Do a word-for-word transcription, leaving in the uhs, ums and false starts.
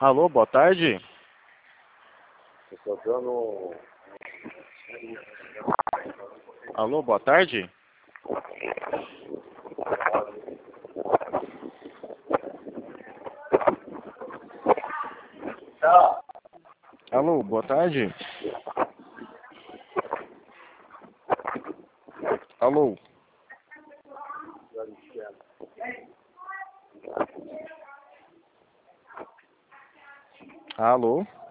Alô, boa tarde. Eu tô dando... Alô, boa tarde. Tá. Alô, boa tarde. Alô. Alô.